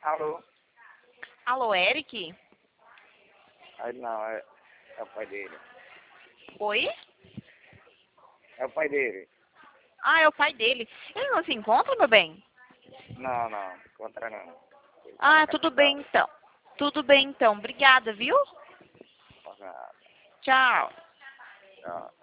Alô? Alô, Eric? Aí não, é o pai dele. Oi? É o pai dele. Ah, é o pai dele. Ele não se encontra, meu bem? Não, contra não. Ele tá na Ah, tudo capital. bem então. Tudo bem então. Obrigada, viu? Nada. Tchau. Tchau.